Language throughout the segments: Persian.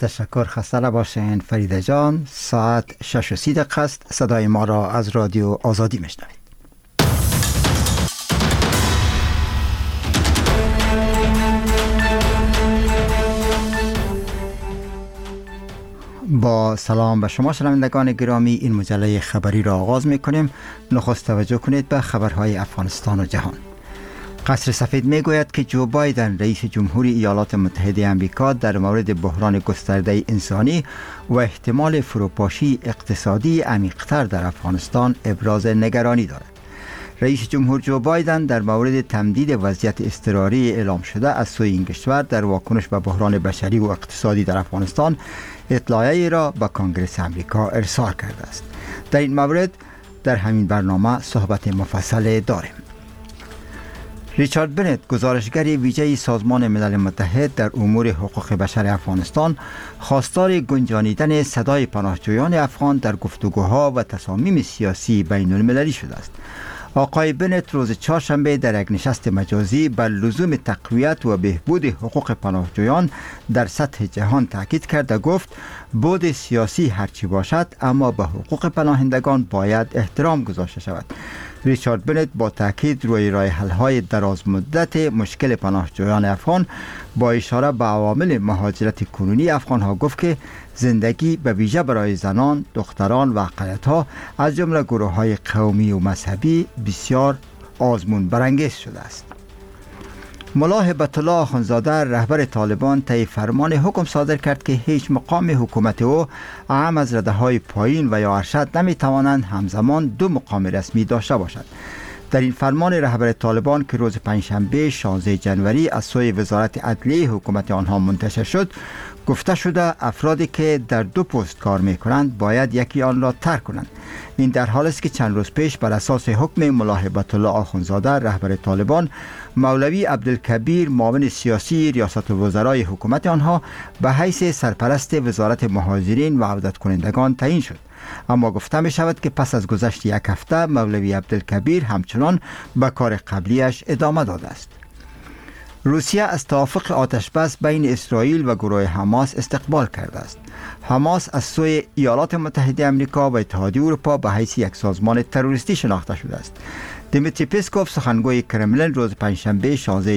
تشکر، خسته نباشین فریده جان. ساعت 6:30 است. صدای ما را از رادیو آزادی میشنوید. با سلام به شما شنوندگان گرامی، این مجله خبری را آغاز می‌کنیم. نخست توجه کنید به خبرهای افغانستان و جهان. قصر سفید میگوید که جو بایدن رئیس جمهوری ایالات متحده آمریکا در مورد بحران گسترده انسانی و احتمال فروپاشی اقتصادی عمیق‌تر در افغانستان ابراز نگرانی دارد. رئیس جمهور جو بایدن در مورد تمدید وضعیت اضطراری اعلام شده از سوی این کشور در واکنش به بحران بشری و اقتصادی در افغانستان اطلاعیه‌ای را به کنگره آمریکا ارسال کرده است. در این مورد در همین برنامه صحبت مفصل داریم. ریچارد بنت، گزارشگر ویژه سازمان ملل متحد در امور حقوق بشر افغانستان، خواستار گنجانیدن صدای پناهجویان افغان در گفتگوها و تصامیم سیاسی بین المللی شده است. آقای بنت روز چهارشنبه در یک نشست مجازی بر لزوم تقویت و بهبود حقوق پناهجویان در سطح جهان تاکید کرد و گفت بود سیاسی هرچی باشد اما به حقوق پناهندگان باید احترام گذاشته شود. ریچارد بنت با تاکید روی راه حل‌های دراز مدت مشکل پناهجویان افغان با اشاره به عوامل مهاجرت کنونی افغان‌ها گفت که زندگی به ویژه برای زنان، دختران و اقلیت‌ها از جمله گروه‌های قومی و مذهبی بسیار آزمون برانگیز شده است. ملا هبت الله آخوندزاده رهبر طالبان طی فرمان حکم صادر کرد که هیچ مقام حکومت او اعم از رده‌های پایین و یا ارشد نمی‌توانند همزمان دو مقام رسمی داشته باشند. در این فرمان رهبر طالبان که روز پنجشنبه 16 جنوری از سوی وزارت عدلیه حکومت آنها منتشر شد، گفته شده افرادی که در دو پست کار می‌کنند باید یکی آن را ترک کنند. این در حالی است که چند روز پیش بر اساس حکم ملا هبت الله آخوندزاده رهبر طالبان، مولوی عبدالکبیر معاون سیاسی ریاست الوزرای حکومت آنها به حیث سرپرست وزارت مهاجرین و عودت کنندگان تعیین شد. اما گفته می شود که پس از گذشت یک هفته مولوی عبدالکبیر همچنان به کار قبلیش ادامه داده است. روسیه از توافق آتشبس بین اسرائیل و گروه حماس استقبال کرده است. حماس از سوی ایالات متحده آمریکا و اتحادیه اروپا به حیث یک سازمان تروریستی شناخته شده است. دیمیتری پسکوف سخنگوی کرملین روز پنجشنبه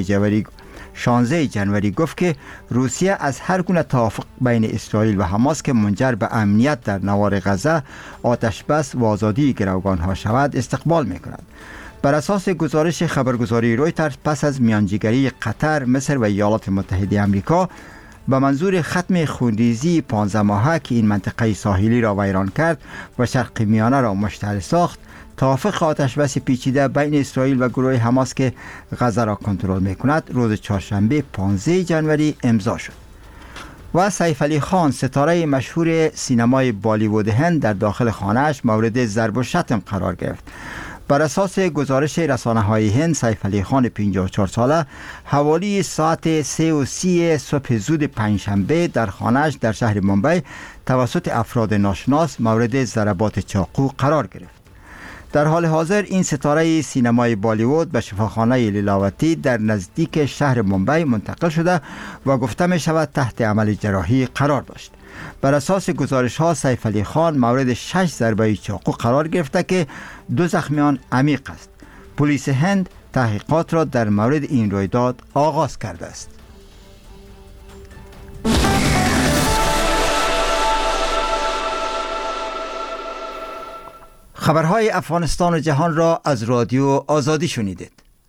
16 جنوری گفت که روسیه از هر گونه توافق بین اسرائیل و حماس که منجر به امنیت در نوار غزه، آتشبس و آزادی گروگانها شود استقبال می‌کند. بر اساس گزارش خبرگزاری رویترز، پس از میانجیگری قطر، مصر و ایالات متحده آمریکا به منظور ختم خونریزی 15 ماهه که این منطقه ساحلی را ویران کرد و شرق میانه را مشتعل ساخت، توافق آتشبس پیچیده بین اسرائیل و گروه حماس که غزه را کنترل می‌کند روز چهارشنبه 15 جنوری امضا شد. و سیف علی خان، ستاره مشهور سینمای بالیوود هند، در داخل خانه‌اش مورد ضرب و شتم قرار گرفت. بر اساس گزارش رسانه‌های هند، سیف علی خان 54 ساله حوالی ساعت 3:30 صبح زود پنجشنبه در خانه‌اش در شهر ممبئی توسط افراد ناشناس مورد ضربات چاقو قرار گرفت. در حال حاضر این ستاره سینمای بالیوود به شفاخانه لیلاوتی در نزدیک شهر ممبئی منتقل شده و گفته می شود تحت عمل جراحی قرار داشت. بر اساس گزارش ها سیف علی خان مورد 6 ضربه چاقو قرار گرفته که 2 زخمیان عمیق است. پلیس هند تحقیقات را در مورد این رویداد آغاز کرده است. خبرهای افغانستان و جهان را از رادیو آزادی شنیدید.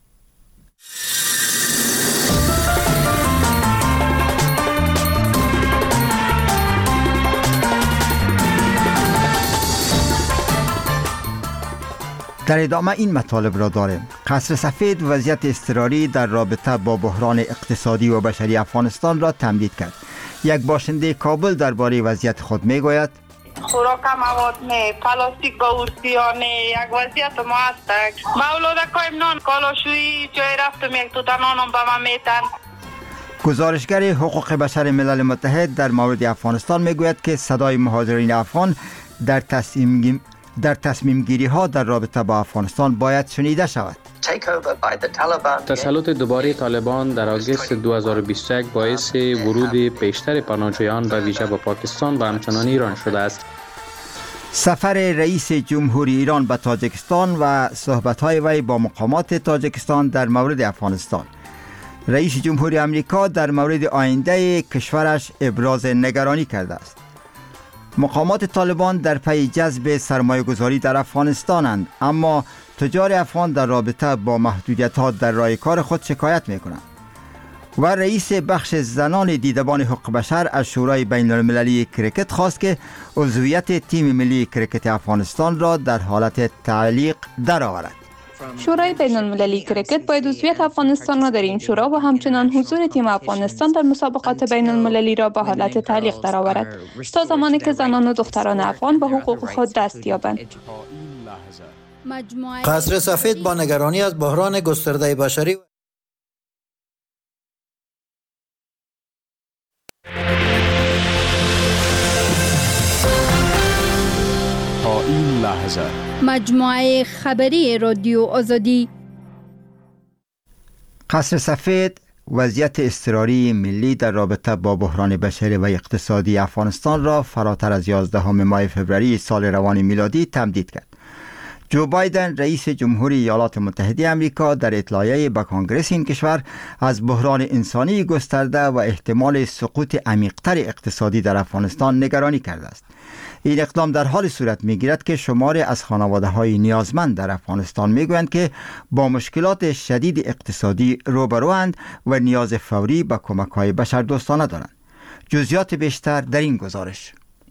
در ادامه این مطالب را داریم. قصر سفید وضعیت اضطراری در رابطه با بحران اقتصادی و بشری افغانستان را تمدید کرد. یک باشنده کابل درباره وضعیت خود میگوید: خوراک مواد نه، پلاستیک با ارسیانه، یک وضعیت ما هست. مولوده کایم نان کالاشویی جای رفتم یک توتا نانم به من میتن. گزارشگر حقوق بشر ملل متحد در مورد افغانستان میگوید که صدای مهاجرین افغان در در تصمیم گیری ها در رابطه با افغانستان باید شنیده شود. تسلط دوباره طالبان در آگوست 2021 باعث ورود بیشتر پناهجویان به ویژه به پاکستان و همچنان ایران شده است. سفر رئیس جمهوری ایران به تاجیکستان و صحبت‌های وی با مقامات تاجیکستان در مورد افغانستان. رئیس جمهوری آمریکا در مورد آینده کشورش ابراز نگرانی کرده است. مقامات طالبان در پی جذب سرمایه‌گذاری در افغانستانند، اما تجار افغان در رابطه با محدودیت‌ها در راه کار خود شکایت می‌کنند. و رئیس بخش زنان دیدبان حقوق بشر از شورای بین المللی کرکت خواست که عضویت تیم ملی کرکت افغانستان را در حالت تعلیق درآورد. شورای بین المللی کرکت باید عضویت افغانستان را در این شورا و همچنان حضور تیم افغانستان در مسابقات بین المللی را به حالت تعلیق درآورد تا زمانی که زنان و دختران افغان به حقوق خود دست یابند. قصر سفید با نگرانی از بحران گسترده بشری تا این لحظه مجموعه خبری رادیو آزادی. قصر سفید وضعیت اضطراری ملی در رابطه با بحران بشری و اقتصادی افغانستان را فراتر از 11 ماه فوریه سال روان میلادی تمدید کرد. جو بایدن رئیس جمهوری ایالات متحده آمریکا در اطلاعیه به کنگره این کشور از بحران انسانی گسترده و احتمال سقوط عمیق‌تر اقتصادی در افغانستان نگرانی کرده است. این اقدام در حال صورت می‌گیرد که شماری از خانواده‌های نیازمند در افغانستان می‌گویند که با مشکلات شدید اقتصادی روبروند و نیاز فوری به کمک‌های بشردوستانه دارند. جزئیات بیشتر در این گزارش.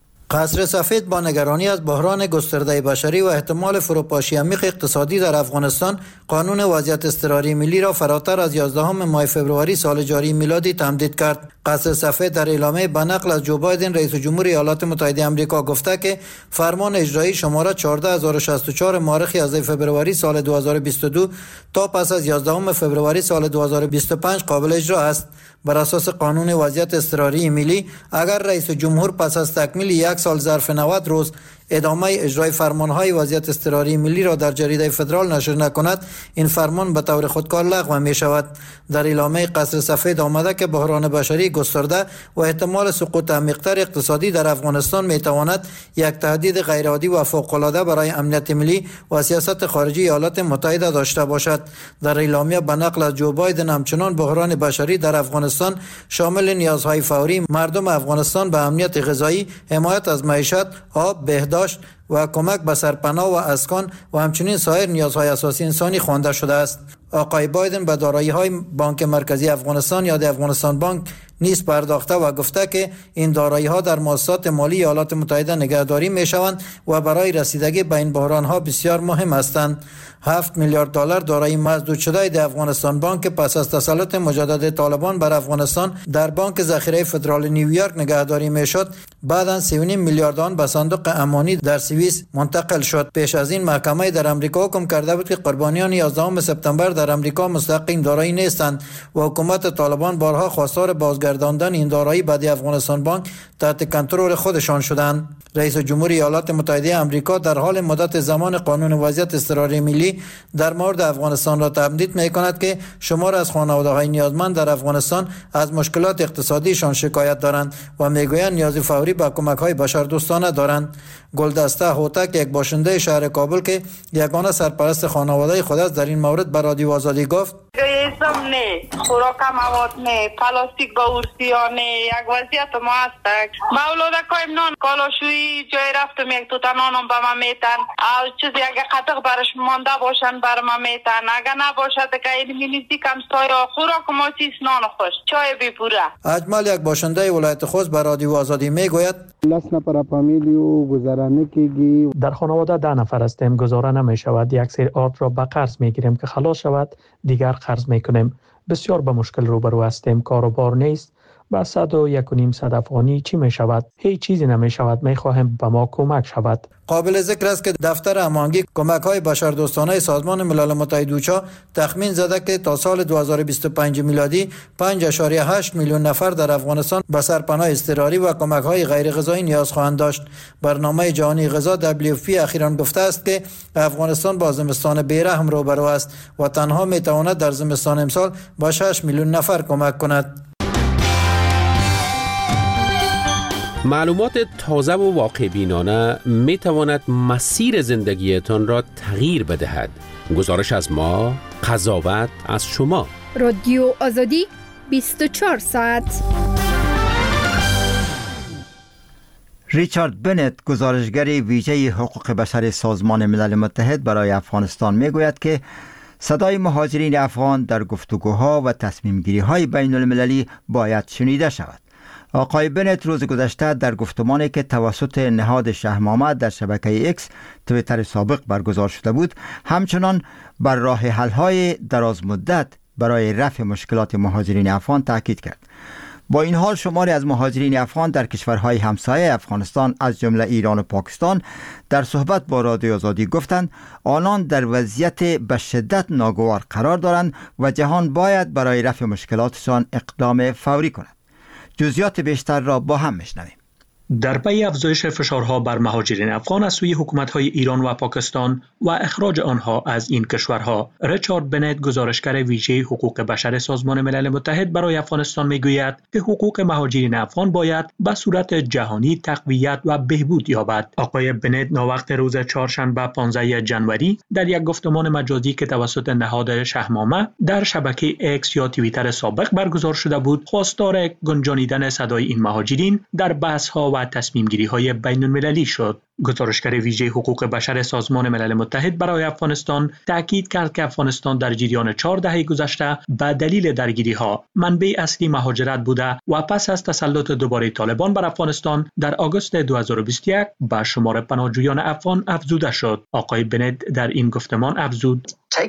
قصر سفید با نگرانی از بحران گسترده بشری و احتمال فروپاشی عمیق اقتصادی در افغانستان قانون وضعیت اضطراری ملی را فراتر از 11 ماه فوریه سال جاری میلادی تمدید کرد. قصر سفید در اعلامیه به نقل از جو بایدن رئیس جمهور ایالات متحده آمریکا گفته که فرمان اجرایی شماره 14064 مورخ 11 فوریه سال 2022 تا پس از 11 فوریه سال 2025 قابل اجرا است. بر اساس قانون وضعیت اضطراری ملی، اگر رئیس جمهور پس از تکمیل یک سال ظرف 90 روز ادامه اجرای فرمانهای وضعیت اضطراری ملی را در جریده فدرال نشر نکند، این فرمان به طور خودکار لغو می شود. در اعلامیه قصر سفید آمده که بحران بشری گسترده و احتمال سقوط عمیق‌تر اقتصادی در افغانستان می تواند یک تهدید غیرعادی و فوق‌العاده برای امنیت ملی و سیاست خارجی ایالات متحده داشته باشد. در اعلامیه به نقل از جو بایدن همچنان بحران بشری در افغانستان شامل نیازهای فوری مردم افغانستان به امنیت غذایی، حمایت از معیشت، آب، بهداشت و کمک به سرپناه و اسکان و همچنین سایر نیازهای اساسی انسانی خوانده شده است. آقای بایدن به دارایی‌های بانک مرکزی افغانستان یا افغانستان بانک نیز پرداخته و گفته که این دارایی‌ها در مؤسسات مالی ایالات متحده نگهداری می‌شوند و برای رسیدگی به این بحران‌ها بسیار مهم هستند. 7 میلیارد دلار دارایی مسدود شده در افغانستان بانک پس از تسلط مجدد طالبان بر افغانستان در بانک ذخیره فدرال نیویورک نگهداری میشد، بعداً 3.5 میلیارد آن به صندوق امانی در سوئیس منتقل شد. پیش از این محکمه در آمریکا حکم کرده بود که قربانیان 11 سپتامبر در آمریکا مستحق این دارایی نیستند و حکومت طالبان بارها خواستار بازگرداندن این دارایی به افغانستان بانک تحت کنترل خودشان شدند. رئیس جمهوری ایالات متحده آمریکا در حال مدت زمان قانون وضعیت اضطراری ملی در مورد افغانستان را تمدید می‌کند که شمار از خانواده‌های نیازمند در افغانستان از مشکلات اقتصادیشان شکایت دارند و می‌گویند نیاز فوری به کمک‌های بشردوستانه دارند. گلدسته هوتک، یک باشنده شهر کابل که یگانه سرپرست خانواده خود است، در این مورد به رادیو آزادی گفت: خوراک مواد نه، پلاستیک با ارسیانه، یک وضعیت ما هستک. مولوده کایم نان کالاشویی جای رفتم یک توتا نانم به ما میتن. چیزی اگه قطق برش مانده باشن بر ما میتن. اگه نباشد که این مینیزی کم سایا خوراک ما چیز نان خوش. چای بی پوره. اجمل، یک باشنده ولایت خوست، به رادیو آزادی میگوید: در خانواده 10 نفر هستیم، گزاره نمی شود. یک سری آب را به قرض می گیریم که خلاص شود، دیگر قرض می کنیم. بسیار به مشکل روبرو هستیم، کار و بار نیست. با 101.5 افغانی چی می شود؟ هیچ چیزی نمی شود. می خواهیم به ما کمک شود. قابل ذکر است که دفتر هماهنگی کمک‌های بشردوستانه سازمان ملل متحد اوچا تخمین زده که تا سال 2025 میلادی 5.8 میلیون نفر در افغانستان به سرپناه اضطراری و کمک‌های غیر غذایی نیاز خواهند داشت. برنامه جهانی غذا WFP اخیراً گفته است که افغانستان با زمستان بی‌رحم روبرو است و تنها می‌تواند در زمستان امسال با 6 میلیون نفر کمک کند. معلومات تازه و واقع بینانه می تواند مسیر زندگیتان را تغییر بدهد. گزارش از ما، قضاوت از شما. رادیو آزادی 24 ساعت. ریچارد بنت، گزارشگر ویژه حقوق بشر سازمان ملل متحد برای افغانستان، می گوید که صدای مهاجرین افغان در گفتگوها و تصمیم گیری های بین المللی باید شنیده شود. آقای بنت روز گذشته در گفتمانی که توسط نهاد شهرنامه در شبکه ایکس توییتر سابق برگزار شده بود، همچنان بر راه حل‌های دراز مدت برای رفع مشکلات مهاجرین افغان تاکید کرد. با این حال شماری از مهاجرین افغان در کشورهای همسایه افغانستان از جمله ایران و پاکستان در صحبت با رادیو آزادی گفتند آنان در وضعیت به شدت ناگوار قرار دارند و جهان باید برای رفع مشکلاتشان اقدام فوری کند. جزئیات بیشتر را با هم میشنویم. در پی افزایش فشارها بر مهاجرین افغان از سوی حکومت‌های ایران و پاکستان و اخراج آنها از این کشورها، ریچارد بنت، گزارشگر ویژه حقوق بشر سازمان ملل متحد برای افغانستان میگوید که حقوق مهاجرین افغان باید به صورت جهانی تقویت و بهبود یابد. آقای بنت ناوقت روز چهارشنبه 15 جنوری در یک گفتمان مجازی که توسط نهاد شهرنامه در شبکه ایکس یا توییتر سابق برگزار شده بود، خواستار گنجانیدن صدای این مهاجرین در بحث‌ها و تصمیم گیری های بین المللی شد. گزارشگر ویژه حقوق بشر سازمان ملل متحد برای افغانستان تاکید کرد که افغانستان در جریان 4 دهه گذشته به دلیل درگیری ها منبع اصلی مهاجرت بوده و پس از تسلط دوباره طالبان بر افغانستان در آگوست 2021 به شمار پناهجویان افغان افزوده شد. آقای بنت در این گفتمان افزود: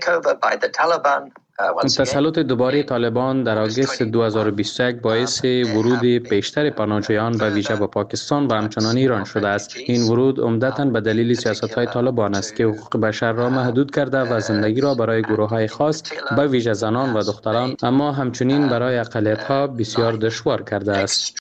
تسلط دوباره طالبان در آگوست 2021 باعث ورود بیشتر پناهجویان به ویژه به پاکستان و همچنان ایران شده است. این ورود عمدتاً به دلیل سیاست‌های طالبان است که حقوق بشر را محدود کرده و زندگی را برای گروه‌های خاص به ویژه زنان و دختران، اما همچنین برای اقلیت‌ها بسیار دشوار کرده است.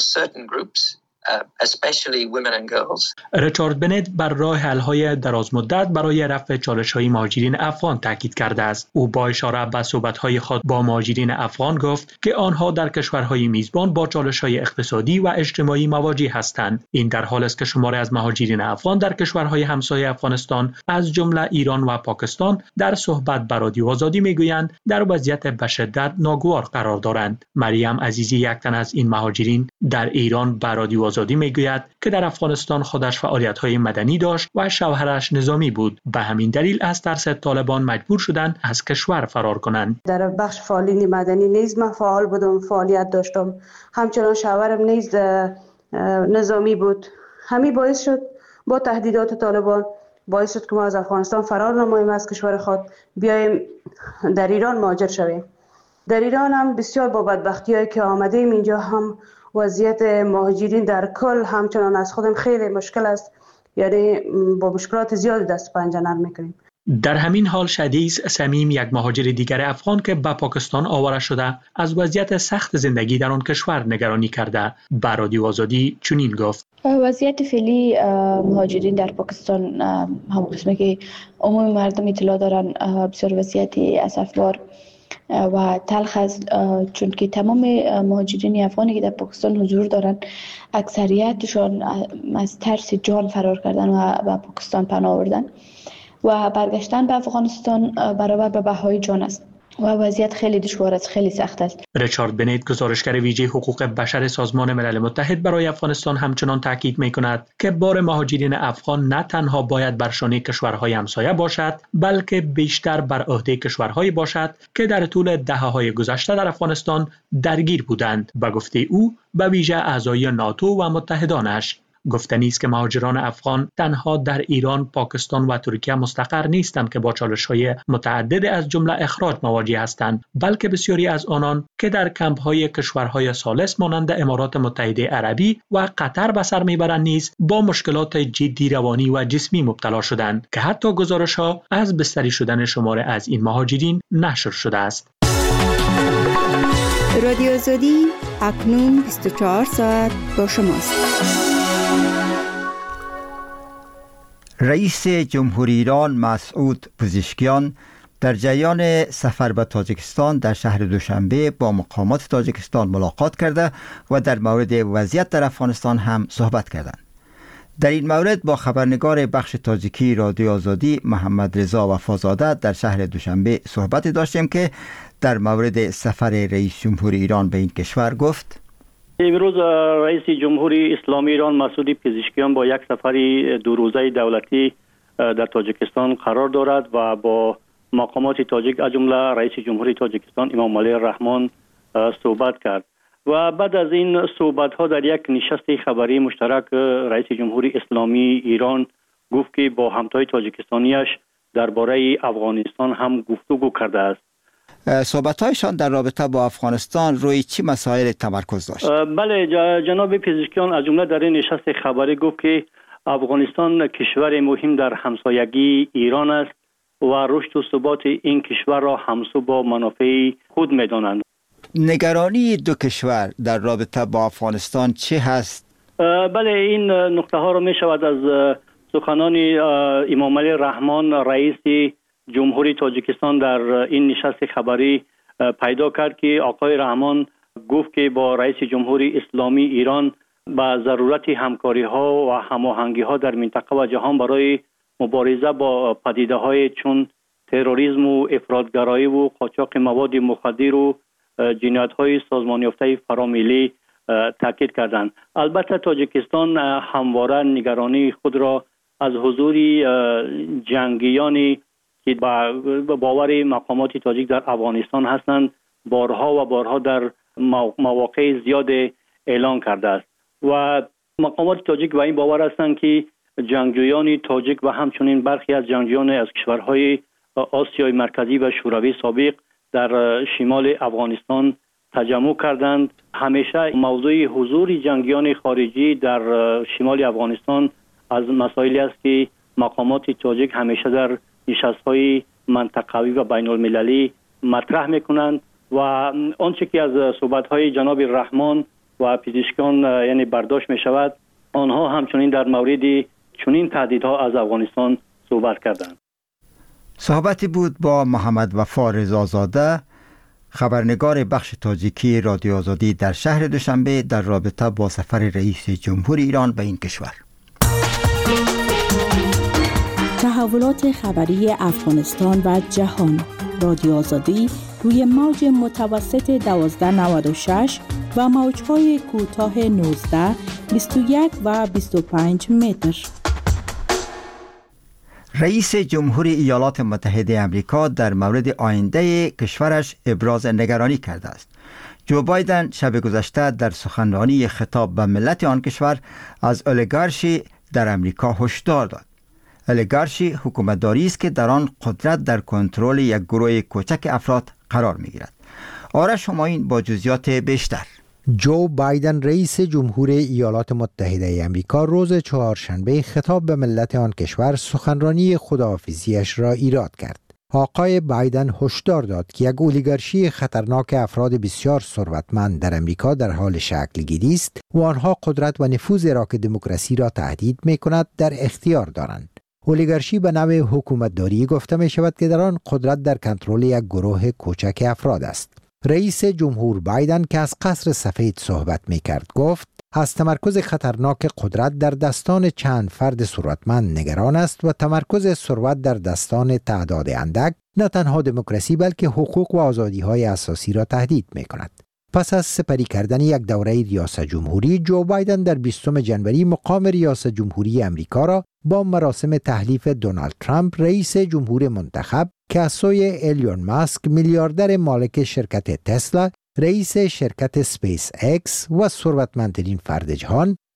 ریچارد بنت بر راه حل‌های درازمدت برای رفع چالش‌های مهاجرین افغان تاکید کرده است. او با اشاره به صحبت‌های خود با مهاجرین افغان گفت که آنها در کشورهای میزبان با چالش‌های اقتصادی و اجتماعی مواجه هستند. این در حالی است که شماری از مهاجرین افغان در کشورهای همسایه افغانستان از جمله ایران و پاکستان در صحبت با رادیو آزادی میگویند در وضعیت به شدت ناگوار قرار دارند. مریم عزیزی، یک تن از این مهاجرین، در ایران با رادیو آزادی میگوید که در افغانستان خودش فعالیت‌های مدنی داشت و شوهرش نظامی بود. به همین دلیل از ترس طالبان مجبور شدند از کشور فرار کنند. در بخش فعالیت مدنی نیز من فعال بودم، فعالیت داشتم. همچنان شوهرم نیز نظامی بود. همین باعث شد با تهدیدات طالبان باعث شد که ما از افغانستان فرار نماییم، از کشور خود بیایم در ایران مهاجر شویم. در ایران هم بسیار با بدبختی‌هایی که آمدیم اینجا هم وضعیت مهاجرین در کل همچنان از خودم خیلی مشکل است، یعنی با مشکلات زیادی دست پنجه نرم میکنیم. در همین حال شدیس سمیم، یک مهاجر دیگر افغان که به پاکستان آواره شده، از وضعیت سخت زندگی در آن کشور نگرانی کرده. به رادیو آزادی چنین گفت: وضعیت فعلی مهاجرین در پاکستان، هم قسمی که عموم مردم اطلاع دارن، بسیار وضعیت اسفبار و تلخ است، چون که تمام مهاجرین افغانی که در پاکستان حضور دارند اکثریتشان از ترس جان فرار کردن و به پاکستان پناه آوردن و برگشتن به افغانستان برابر به بهای جان است و وضعیت خیلی دشوار است، خیلی سخت است. ریچارد بنت، گزارشگر ویژه حقوق بشر سازمان ملل متحد برای افغانستان، همچنان تاکید می‌کند که بار مهاجرین افغان نه تنها باید بر شانه کشورهای همسایه باشد، بلکه بیشتر بر عهده کشورهایی باشد که در طول دهه‌های گذشته در افغانستان درگیر بودند. به گفته او، به ویژه اعضای ناتو و متحدانش. گفتنی است که مهاجران افغان تنها در ایران، پاکستان و ترکیه مستقر نیستند که با چالش‌های متعدد از جمله اخراج مواجه هستند، بلکه بسیاری از آنان که در کمپ‌های کشورهای ثالث مانند امارات متحده عربی و قطر به سر میبرند نیز با مشکلات جدی روانی و جسمی مبتلا شدند که حتی گزارش‌ها از بستری شدن شمار از این مهاجرین نشر شده است. رادیو آزادی اکنون 24 ساعت با شماست. رئیس جمهوری ایران مسعود پزشکیان در جریان سفر به تاجیکستان در شهر دوشنبه با مقامات تاجیکستان ملاقات کرده و در مورد وضعیت در افغانستان هم صحبت کردند. در این مورد با خبرنگار بخش تاجیکی رادیو آزادی محمد رضا وفازاده در شهر دوشنبه صحبت داشتیم که در مورد سفر رئیس جمهوری ایران به این کشور گفت: امروز رئیس جمهوری اسلامی ایران مسعود پزشکیان با یک سفری دو روزه دولتی در تاجیکستان قرار دارد و با مقامات تاجیک از جمله رئیس جمهوری تاجیکستان امام علی الرحمن صحبت کرد و بعد از این صحبت ها در یک نشست خبری مشترک رئیس جمهوری اسلامی ایران گفت که با همتای تاجیکستانیش درباره افغانستان هم گفتگو کرده است. صحبت‌هایشان در رابطه با افغانستان روی چه مسائل تمرکز داشت؟ بله، جناب پزشکیان از جمله در این نشست خبری گفت که افغانستان کشور مهم در همسایگی ایران است و رشد و ثبات این کشور را همسو با منافع خود می‌دانند. نگرانی دو کشور در رابطه با افغانستان چه هست؟ بله، این نکته ها را می شود از سخنان امام علی الرحمن رئیس جمهوری تاجیکستان در این نشست خبری پیدا کرد که آقای رحمان گفت که با رئیس جمهوری اسلامی ایران با ضرورت همکاری ها و هماهنگی ها در منطقه و جهان برای مبارزه با پدیده های چون تروریسم و افراطگرایی و قاچاق مواد مخدر و جنایت های سازمان یافته فراملی تاکید کردند. البته تاجیکستان همواره نگرانی خود را از حضور جنگیانی که با باور مقامات تاجیک در افغانستان هستند بارها و بارها در مواقع زیاد اعلان کرده است و مقامات تاجیک و این باور هستند که جنگجویان تاجیک و همچنین برخی از جنگجویان از کشورهای آسیای مرکزی و شوروی سابق در شمال افغانستان تجمع کردند. همیشه موضوع حضور جنگیان خارجی در شمال افغانستان از مسائلی است که مقامات تاجیک همیشه در نشست‌های منطقوی و بین المللی مطرح میکنند و آنچه که از صحبت‌های جناب رحمان و پزشکان یعنی برداشت می شود، آنها همچنین در مورد چنین تهدیدها از افغانستان صحبت کردند. صحبتی بود با محمد وفا رضازاده، خبرنگار بخش تاجیکی رادیو آزادی در شهر دوشنبه در رابطه با سفر رئیس جمهوری ایران به این کشور. تحولات خبری افغانستان و جهان. رادیو آزادی روی موج متوسط 1296 و موج‌های کوتاه 19، 21 و 25 متر. رئیس جمهوری ایالات متحده آمریکا در مورد آینده کشورش ابراز نگرانی کرده است. جو بایدن شب گذشته در سخنرانی خطاب به ملت آن کشور از اولیگارشی در آمریکا هشدار داد. اولیگارشی حکومتداری است که در آن قدرت در کنترل یک گروه کوچک افراد قرار می‌گیرد. آرش همایون با جزئیات بیشتر. جو بایدن رئیس جمهور ایالات متحده آمریکا روز چهارشنبه خطاب به ملت آن کشور سخنرانی خداحافظی‌اش را ایراد کرد. آقای بایدن هشدار داد که یک اولیگارشی خطرناک افراد بسیار ثروتمند در امریکا در حال شکل گیری است و آنها قدرت و نفوذ را که دموکراسی را تهدید می‌کند در اختیار دارند. اولیگارشی به نوع حکومتداری گفته می شود که در آن قدرت در کنترل یک گروه کوچک افراد است. رئیس جمهور بایدن که از قصر سفید صحبت می کرد گفت از تمرکز خطرناک قدرت در دستان چند فرد ثروتمند نگران است و تمرکز ثروت در دستان تعداد اندک نه تنها دموکراسی بلکه حقوق و آزادی‌های اساسی را تهدید می کند. پس از سپری کردن یک دوره ریاست جمهوری، جو بایدن در 20 جنوری مقام ریاست جمهوری امریکا را با مراسم تحلیف دونالد ترامپ رئیس جمهور منتخب که از سوی ایلون ماسک میلیاردر مالک شرکت تسلا، رئیس شرکت سپیس اکس و ثروتمندترین فرد جهان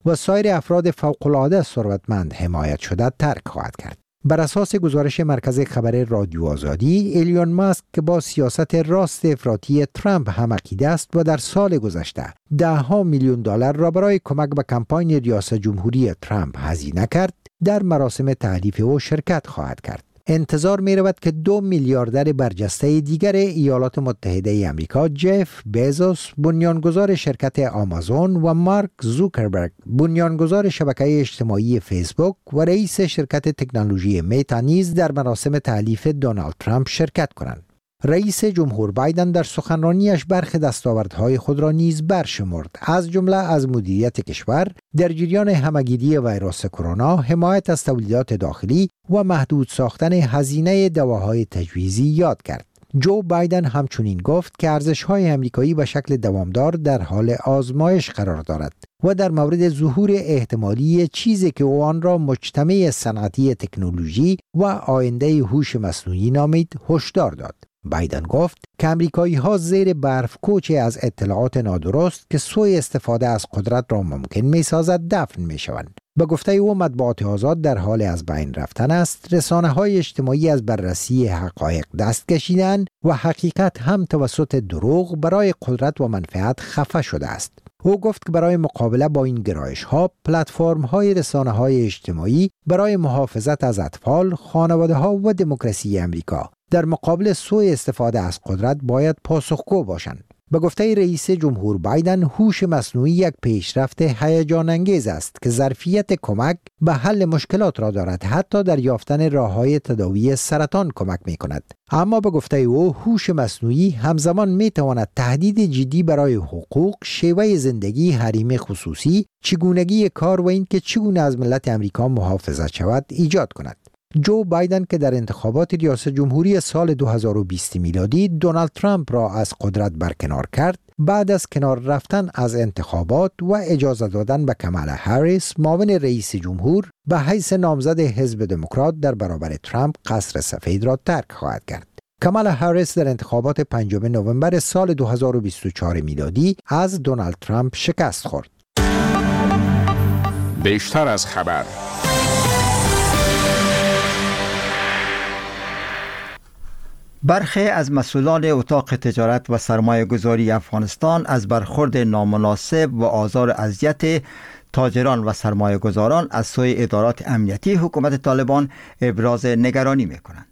و سایر افراد فوق‌العاده ثروتمند حمایت شده ترک خواهد کرد. بر اساس گزارش مرکز خبر رادیو آزادی، ایلون ماسک که با سیاست راست افراطی ترامپ هم عقیده است و در سال گذشته $10 میلیون را برای کمک به کمپاین ریاست جمهوری ترامپ هزینه کرد، در مراسم تحلیف او شرکت خواهد کرد. انتظار می رود که 2 میلیاردر برجسته دیگر ایالات متحده ای آمریکا، جف بیزوس بنیانگذار شرکت آمازون و مارک زوکربرگ بنیانگذار شبکه اجتماعی فیسبوک و رئیس شرکت تکنولوژی میتا نیز در مراسم تحلیف دونالد ترامپ شرکت کنند. رئیس جمهور بایدن در سخنرانیش برخی دستاوردهای خود را نیز برشمرد، از جمله از مدیریت کشور در جریان همه‌گیری ویروس کرونا، حمایت از تولیدات داخلی و محدود ساختن هزینه دواهای تجویزی یاد کرد. جو بایدن همچنین گفت که ارزش‌های آمریکایی به شکل دوامدار در حال آزمایش قرار دارد و در مورد ظهور احتمالی چیزی که او آن را مجتمع صنعتی تکنولوژی و آینده هوش مصنوعی نامید هشدار داد. بایدن گفت که امریکایی‌ها زیر برف کوچی از اطلاعات نادرست که سوء استفاده از قدرت را ممکن می‌سازد دفن می‌شوند. به گفته او مطبوعات آزاد در حال از بین رفتن است، رسانه‌های اجتماعی از بررسی حقایق دست کشیدند و حقیقت هم توسط دروغ برای قدرت و منفعت خفه شده است. او گفت که برای مقابله با این گرایش‌ها، پلتفرم‌های رسانه‌های اجتماعی برای محافظت از اطفال، خانواده‌ها و دموکراسی آمریکا در مقابل سوء استفاده از قدرت باید پاسخگو باشند. به گفته رئیس جمهور بایدن، هوش مصنوعی یک پیشرفت هیجان انگیز است که ظرفیت کمک به حل مشکلات را دارد، حتی در یافتن راه‌های تداوی سرطان کمک می‌کند. اما به گفته او، هوش مصنوعی همزمان می‌تواند تهدید جدی برای حقوق، شیوه زندگی، حریم خصوصی، چگونگی کار و اینکه چگونه از ملت آمریکا محافظت شود ایجاد کند. جو بایدن که در انتخابات ریاست جمهوری سال 2020 میلادی دونالد ترامپ را از قدرت برکنار کرد، بعد از کنار رفتن از انتخابات و اجازه دادن به کامالا هریس معاون رئیس جمهور به حیث نامزد حزب دموکرات در برابر ترامپ، قصر سفید را ترک خواهد کرد. کامالا هریس در انتخابات 5 نوامبر سال 2024 میلادی از دونالد ترامپ شکست خورد. بیشتر از خبر. برخی از مسئولان اتاق تجارت و سرمایه گذاری افغانستان از برخورد نامناسب و آزار و اذیت تاجران و سرمایه گذاران از سوی ادارات امنیتی حکومت طالبان ابراز نگرانی می کنند.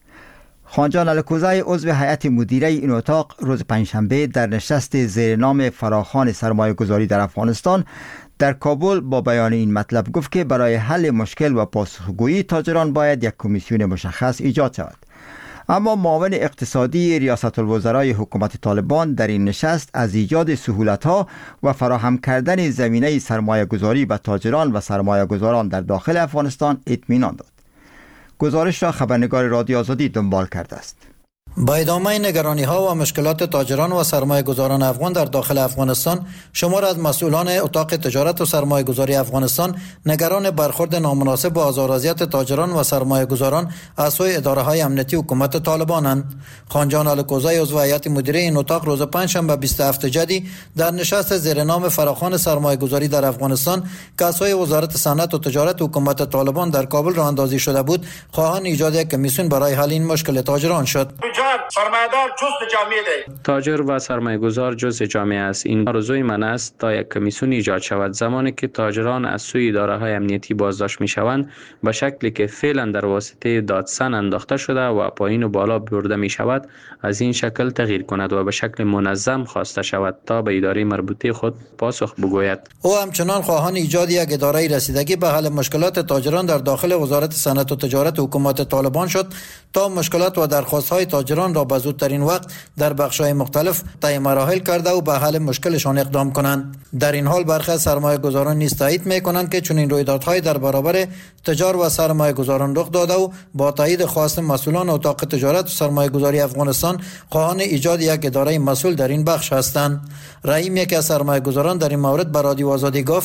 خانجان الکوزی عضو هیئت مدیره این اتاق روز پنجشنبه در نشست زیر نام فراخوان سرمایه گذاری در افغانستان در کابل با بیان این مطلب گفت که برای حل مشکل و پاسخگویی تاجران باید یک کمیسیون مشخص ایجاد شود. اما معاون اقتصادی ریاست الوزرای حکومت طالبان در این نشست از ایجاد سهولت‌ها و فراهم کردن زمینه سرمایه گذاری به تاجران و سرمایه گذاران در داخل افغانستان اطمینان داد. گزارش را خبرنگار رادیو آزادی دنبال کرده است. با ادامه نگرانی‌ها و مشکلات تاجران و سرمایه‌گذاران افغان در داخل افغانستان، شمار از مسئولان اتاق تجارت و سرمایه‌گذاری افغانستان نگران برخورد نامناسب و آزار و اذیت تاجران و سرمایه‌گذاران از سوی اداره‌های امنیتی حکومت طالبانند. خانجان الکوزی عضو هیئت مدیره این اتاق روز پنجشنبه 27 جدی در نشست زیر نام فراخوان سرمایه‌گذاری در افغانستان که از سوی وزارت صنعت و تجارت حکومت طالبان در کابل راه اندازی شده بود، خواهان ایجاد یک کمیسیون برای حل این مشکل تاجران شد. سرمایه‌دار جزء جامعه است. تاجر و سرمایه‌گذار جزء جامعه است. این آرزوی من است تا یک کمیسیون ایجاد شود. زمانی که تاجران از سوی اداره‌های امنیتی بازداشت می‌شوند، به شکلی که فعلا در واسطه دادسن انداخته شده و پایین و بالا برده می‌شود، از این شکل تغییر کند و به شکل منظم خواسته شود تا به اداره مربوطه خود پاسخ بگوید. او همچنان خواهان ایجاد یک اداره رسیدگی به حل مشکلات تاجران در داخل وزارت صنعت و تجارت حکومت طالبان شد تا مشکلات و درخواست‌های تاجران را به زودترین وقت در بخش‌های مختلف طی مراحل کرده و به حل مشکلشان اقدام کنند. در این حال برخی از سرمایه‌گذاران نیز تایید می‌کنند که چنین رویدادهای در برابر تجار و سرمایه‌گذاران رخ داده و با تایید خواست مسئولان اتاق تجارت و سرمایه‌گذاری افغانستان خواهان ایجاد یک اداره مسئول در این بخش هستند. رحیم، یکی از سرمایه‌گذاران، در این مورد به رادیو آزادی گفت: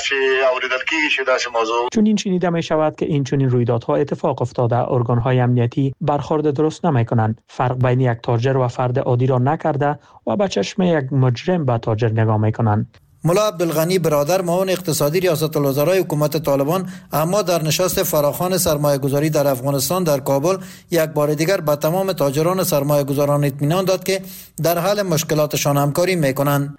چنین شنیده می شود که این چنین رویدادها اتفاق افتاده. ارگان‌های امنیتی برخورد درست نمی‌کنند. فرق بین یک تاجر و فرد عادی را نکرده و به چشم یک مجرم به تاجر نگاه می‌کنند. ملا عبدالغنی برادر معاون اقتصادی ریاست الوزرای حکومت طالبان اما در نشست فراخوان سرمایه گذاری در افغانستان در کابل یک بار دیگر به تمام تاجران سرمایه گذاران اطمینان داد که در حل مشکلاتشان همکاری میکنند.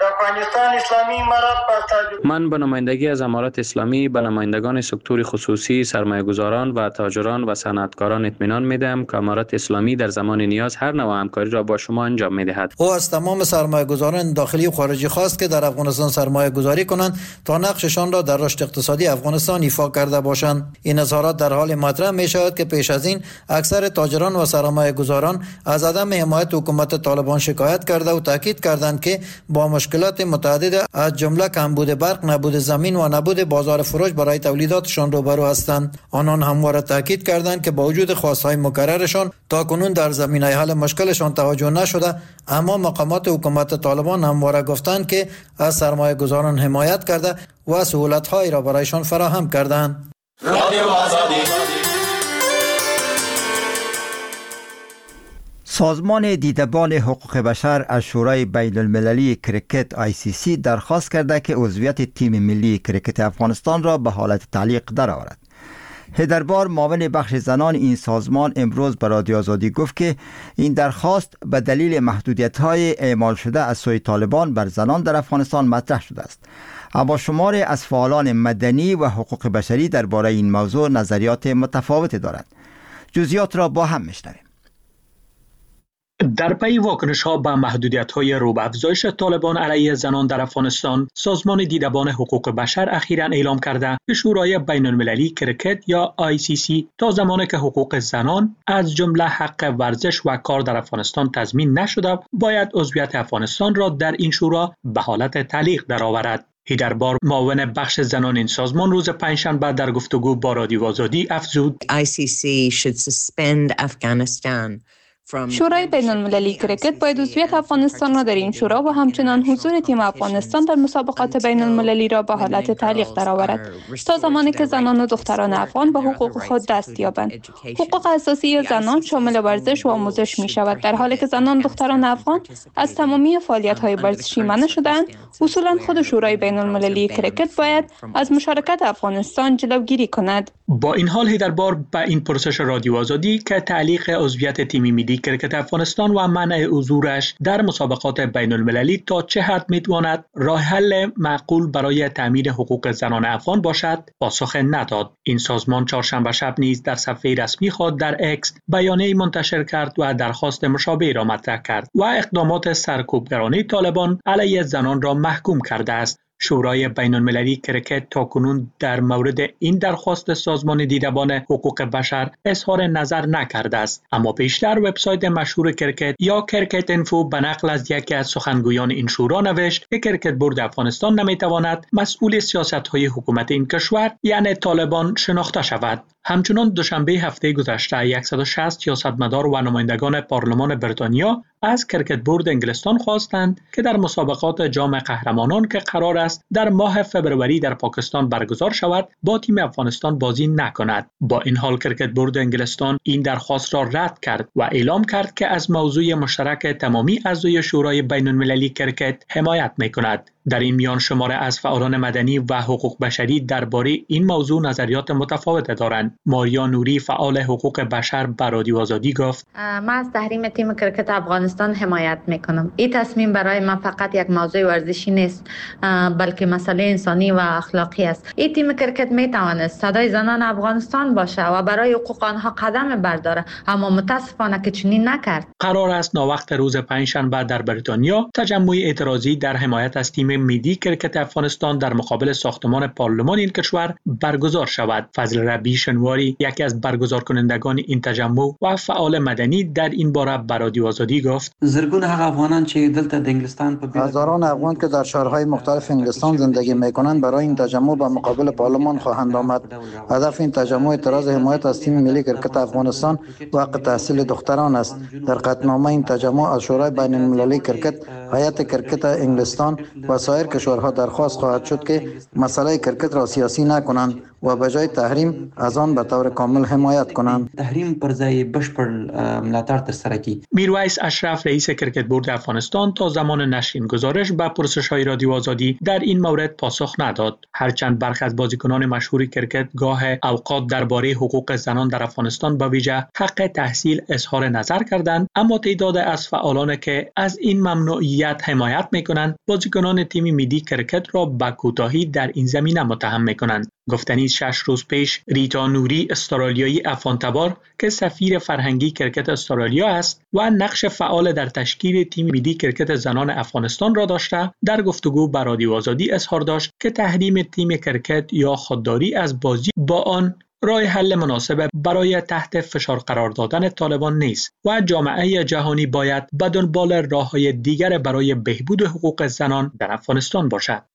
من به نمایندگی از امارت اسلامی به نمایندگان سکتور خصوصی، سرمایه گذاران و تاجران و صنعتکاران اطمینان میدهم که امارت اسلامی در زمان نیاز هر نوع همکاری را با شما انجام میدهد. او از تمام سرمایه گذاران داخلی و خارجی خواست که در افغانستان سرمایه گذاری کنند تا نقششان را در رشد اقتصادی افغانستان ایفا کرده باشند. این اظهارات در حال مطرح می شود که پیش از این اکثر تاجران و سرمایه گذاران از عدم حمایت حکومت طالبان شکایت کرده و تاکید کردند که با مشکلات متعدد از جمله کمبود برق، نبود زمین و نبود بازار فروش برای تولیداتشان روبرو هستند. آنان همواره تاکید کردند که با وجود خواستهای مکررشان تاکنون در زمینه حل مشکلشان توجه نشده، اما مقامات حکومت طالبان همواره گفتند که از سرمایه گذاران حمایت کرده و سهولت‌هایی را برایشان فراهم کردند. سازمان دیدبان حقوق بشر از شورای بین المللی کرکت ICC درخواست کرده که عضویت تیم ملی کرکت افغانستان را به حالت تعلیق درآورد. هیدربار معاون بخش زنان این سازمان امروز به رادیو آزادی گفت که این درخواست به دلیل محدودیت‌های اعمال شده از سوی طالبان بر زنان در افغانستان مطرح شده است. اما شماری از فعالان مدنی و حقوق بشری درباره این موضوع نظریات متفاوتی دارند. جزئیات را با هم میشنویم. در پی واکنش‌ها به محدودیت‌های رو به افزایش طالبان علیه زنان در افغانستان، سازمان دیدبان حقوق بشر اخیراً اعلام کرده که شورای بین‌المللی کرکت یا ICC تا زمانی که حقوق زنان از جمله حق ورزش و کار در افغانستان تضمین نشده، باید عضویت افغانستان را در این شورا به حالت تعلیق درآورد. هیدربار معاون بخش زنان این سازمان روز پنجشنبه در گفتگو با رادیو آزادی افزود ICC should suspend Afghanistan. شورای بین المللی کرکت باید عضویت افغانستان را در این شورا و همچنان حضور تیم افغانستان در مسابقات بین المللی را به حالت تعلیق درآورد تا زمانی که زنان و دختران افغان به حقوق خود دست یابند. حقوق اساسی زنان شامل ورزش و آموزش می شود، در حالی که زنان و دختران افغان از تمامی فعالیت‌های ورزشی منع شدند. اصولا خود شورای بین المللی کرکت باید از مشارکت افغانستان جلوگیری کند. با این حال هیدربار به این پرسش رادیو آزادی که تعلیق عضویت تیم ملی کرکت افغانستان و منع حضورش در مسابقات بین المللی تا چه حد میتواند راه حل معقول برای تامین حقوق زنان افغان باشد پاسخ نداد. این سازمان چهارشنبه شب نیز در صفحه رسمی خود در اکس بیانیه منتشر کرد و درخواست مشابه را مطرح کرد و اقدامات سرکوبگرانه طالبان علیه زنان را محکوم کرده است. شورای بین المللی کرکت تاکنون در مورد این درخواست سازمان دیدبان حقوق بشر اظهار نظر نکرده است، اما پیشتر وبسایت مشهور کرکت یا کرکت اینفو به نقل از یکی از سخنگویان این شورا نوشت که کرکت بورد افغانستان نمیتواند مسئول سیاست‌های حکومت این کشور یعنی طالبان شناخته شود. همچنان دوشنبه هفته گذشته 160 سیاستمدار و نمایندگان پارلمان بریتانیا از کرکت بورد انگلستان خواستند که در مسابقات جام قهرمانان که قرار است در ماه فبروری در پاکستان برگزار شود با تیم افغانستان بازی نکند. با این حال کرکت بورد انگلستان این درخواست را رد کرد و اعلام کرد که از موضوع مشترک تمامی اعضای شورای بین المللی کرکت حمایت می‌کند. در این میان شماره از فعالان مدنی و حقوق بشری درباره این موضوع نظریات متفاوت دارند. ماریا نوری فعال حقوق بشر به رادیو آزادی گفت: من از تحریم تیم کرکت افغانستان حمایت میکنم. این تصمیم برای من فقط یک موضوع ورزشی نیست، بلکه مسئله انسانی و اخلاقی است. این تیم کرکت میتواند صدای زنان افغانستان باشه و برای حقوق آنها قدم برداره، اما متاسفانه که چنین نکرد. قرار است ناوقت روز پنجشنبه در بریتانیا تجمع اعتراضی در حمایت از تیم ملی کرکت افغانستان در مقابل ساختمان پارلمان این کشور برگزار شود. فضل ربی شنواری یکی از برگزار کنندگان این تجمع و فعال مدنی در این باره به رادیو آزادی گفت: زرگون هغه افغانان چې دلته د انګلستان په هزاران افغان که در شهرهای مختلف انگلستان زندگی میکنند برای این تجمع به مقابل پارلمان خواهند آمد. هدف این تجمع اعتراض حمایت از تیم ملی کرکت افغانستان و حق تحصیل دختران است. در قطعنامه این تجمع از شورای بین المللی کرکت، هیئت کرکت انگلستان و سایر کشورها درخواست خواهد شد که مسئله کرکت را سیاسی نکنند و به جای تحریم از آن به طور کامل حمایت کنند. تحریم پر ځای بشپړ ملاتړ ترسره کړي. میرویس اشرف رئیس کرکت بورد افغانستان تا زمان نشر گزارش به پرسش‌های رادیو آزادی در این مورد پاسخ نداد. هرچند برخی از بازیکنان مشهور کرکت گاه اوقات درباره حقوق زنان در افغانستان به ویژه حق تحصیل اظهار نظر کردند، اما تعداد از فعالان که از این ممنوعیت حمایت می‌کنند بازیکنان تیم ملی کرکت را به کوتاهی در این زمینه متهم می‌کنند. گفتنی 6 روز پیش ریتا نوری استرالیایی افغان‌تبار که سفیر فرهنگی کرکت استرالیا است و نقش فعال در تشکیل تیم ملی کرکت زنان افغانستان را داشته، در گفتگو با رادیو آزادی اظهار داشت که تحریم تیم کرکت یا خودداری از بازی با آن راه حل مناسب برای تحت فشار قرار دادن طالبان نیست و جامعه جهانی باید به دنبال راه‌های دیگر برای بهبود حقوق زنان در افغانستان باشد.